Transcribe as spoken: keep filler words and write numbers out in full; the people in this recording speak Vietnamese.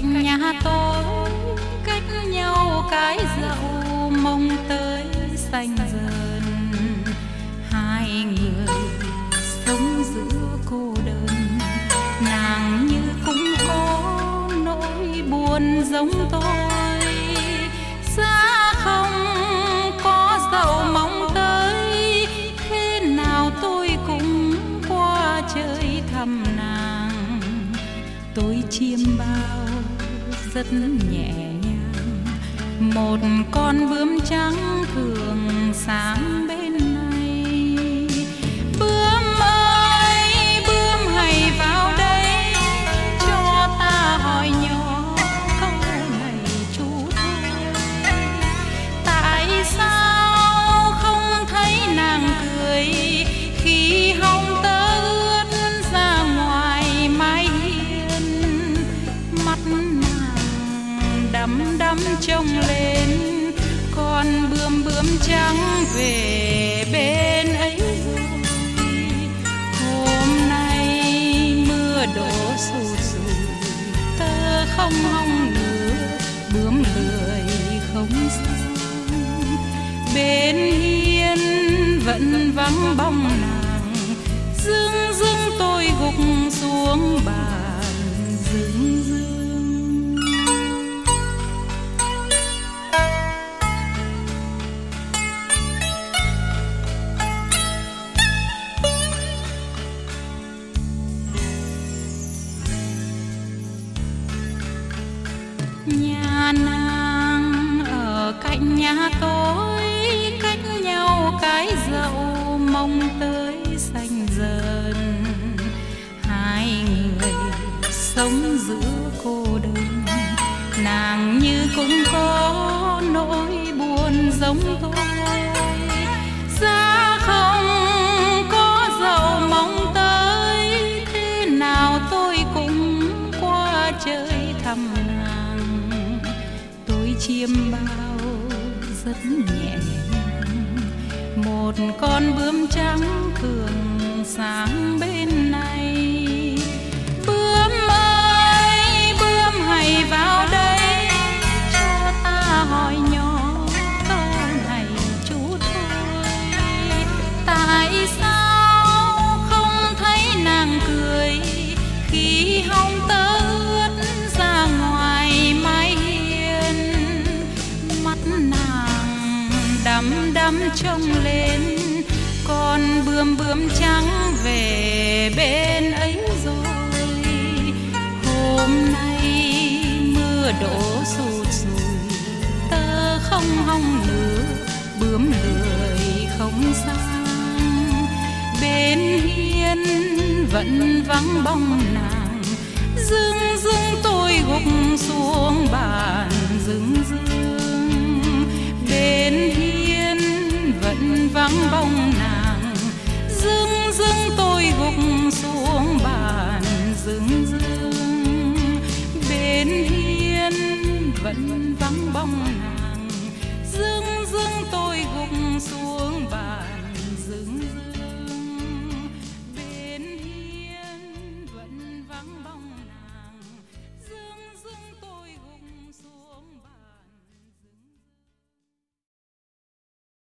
cạnh nhà tôi, cách nhau cái dậu mong tới xanh dần. Hai người sống giữa cô đơn, nàng như cũng có nỗi buồn giống tôi. Xa không có dậu mong tới, thế nào tôi cũng qua chơi thăm nàng. Tôi chiêm bao rất nhẹ nhàng, một con bướm trắng thường sáng bên này. Bướm ơi bướm hãy vào đây, cho ta hỏi nhỏ câu này chú thôi. Tại sao không thấy nàng cười khi hông tớ ướt ra ngoài mái hiên? Mắt nàng đăm đăm trông lên, con bướm bướm trắng về bên ấy rồi. Hôm nay mưa đổ sụt sùi, tơ không hong nữa, bướm lười không sao. Bên hiên vẫn vắng bóng nàng, dưng dưng tôi gục xuống bàn dưng dưng. Nhà nàng ở cạnh nhà tôi, cách nhau cái dậu mong tới xanh dần. Hai người sống giữa cô đơn, nàng như cũng có nỗi buồn giống tôi. Giá không có dậu mong tới, thế nào tôi cũng qua chơi thăm nàng. Tôi chiêm bao rất nhẹ nhàng, một con bướm trắng thường sáng bên này. Bướm ơi bướm hãy vào đây, cho ta hỏi nhỏ câu này chú thôi. Tại sao không thấy nàng cười khi hông tớ ướt ra ngoài mái hiên? Mắt nàng đăm đăm trông lên, con bướm bướm trắng về bên ấy rồi. Hôm nay mưa đổ sụt sùi, tơ không hong nữa, bướm lười không sang. Bên hiên vẫn vắng bóng nàng, dưng dưng tôi gục xuống bàn dưng dưng. Bên hiên vẫn vắng bóng nàng, dưng dưng tôi gục xuống bàn dưng dưng. Bên hiên vẫn vắng bóng nàng, dưng dưng tôi gục xuống bàn dưng dưng.